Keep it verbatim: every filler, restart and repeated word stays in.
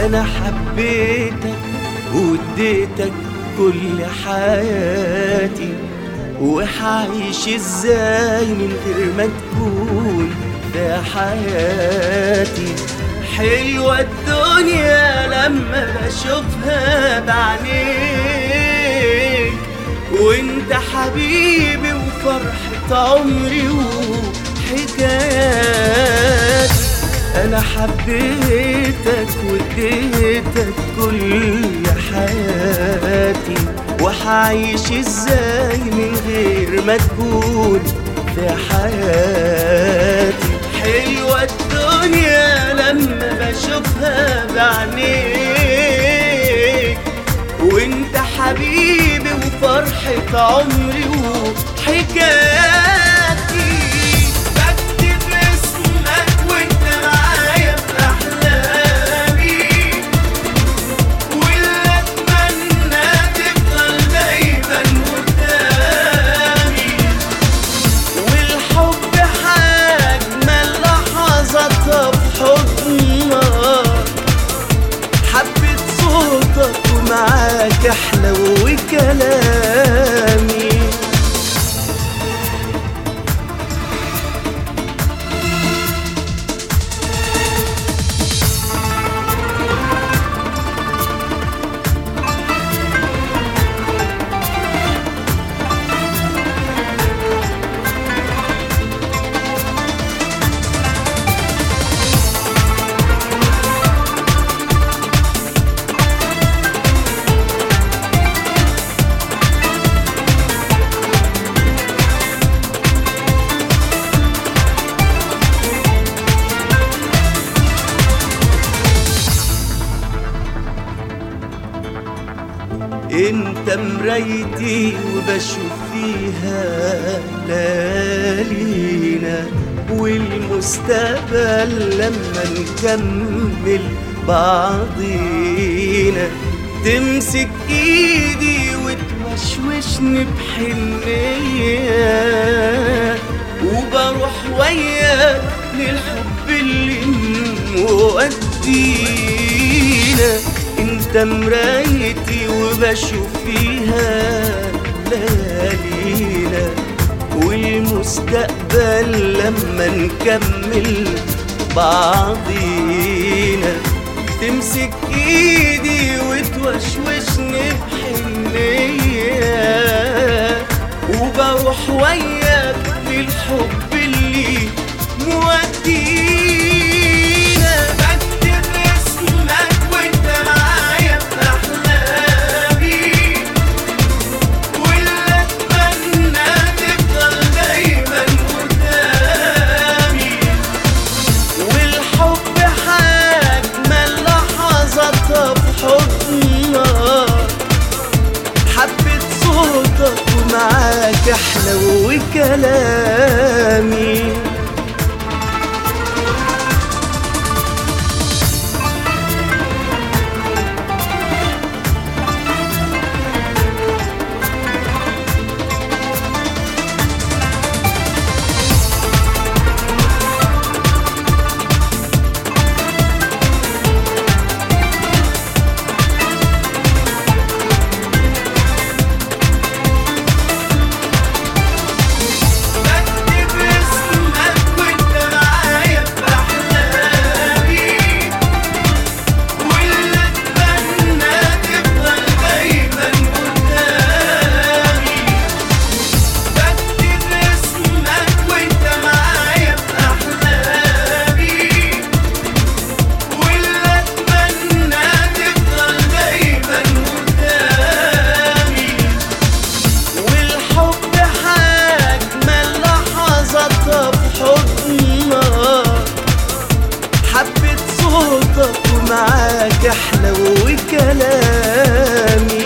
أنا حبيتك واديتك كل حياتي، وحعيش ازاي من غير ما تكون ده حياتي. حلوة الدنيا لما بشوفها بعينيك، وانت حبيبي وفرحة عمري وحكاياتي. أنا حبيتك واديتك كل حياتي، وحعيش ازاي من غير ما تكون في حياتي. حلوة الدنيا لما بشوفها بعينيك، وانت حبيبي وفرحة عمري وحكاياتي. بكتب اسمك وانت معايا في احلامي، واللي اتمنى تفضل دايما قدامي. والحب حاجمل لحظاتها في حضنك، حبيت صوتك ومعاك احلى وكلامي. انت مرايتي وبشوف فيها ليالينا، والمستقبل لما نكمل بعضينا. تمسك ايدي وتوشوشني بحنية، وبروح وياك للحب اللي مودينا. انت مرايتي وبشوف فيها ليالينا، والمستقبل لما نكمل بعضينا. تمسك ايدي وتوشوشني بحنية، وبروح وياك للحب اللي مودينا. بكتب اسمك وانت معايا في احلامي، واللي اتمنى تفضل دايما قدامي. والحب حاجمل لحظاتها في حضنك، حبيت صوتك ومعاك احلى وكلامي. حبيت صوتك ومعاك احلى وكلامي.